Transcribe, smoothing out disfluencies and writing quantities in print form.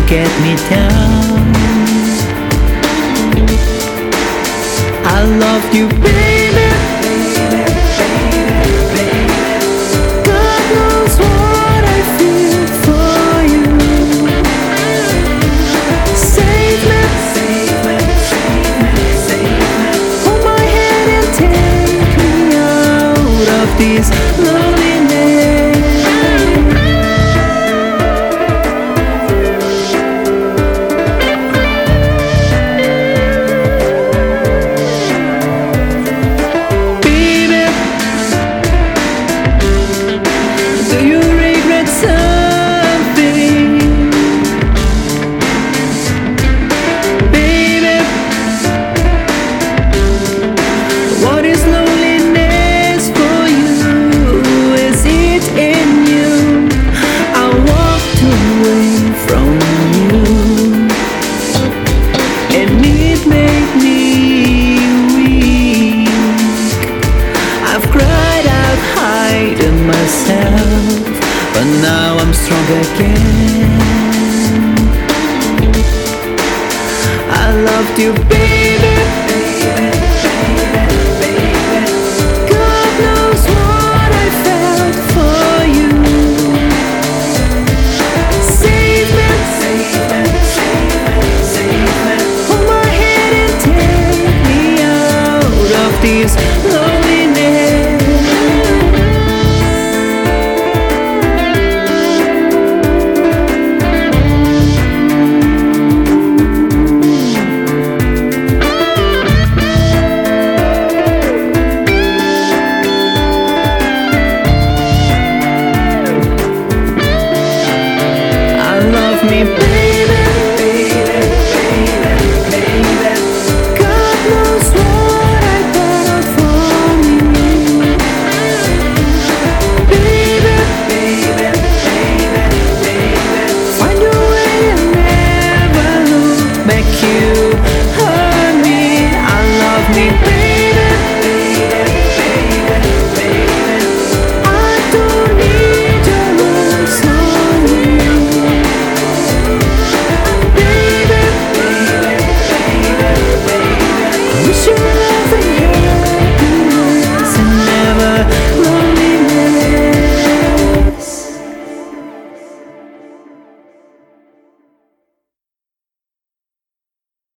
get me down. I love you, baby. God knows what I feel for you. Save me, hold my hand and take me out of this loneliness. But now I'm strong again. I loved you, baby. God knows what I felt for you. Save me, hold my hand and take me out of this loneliness. Me, baby, God knows what I felt for me. Baby, find your way and never look back. You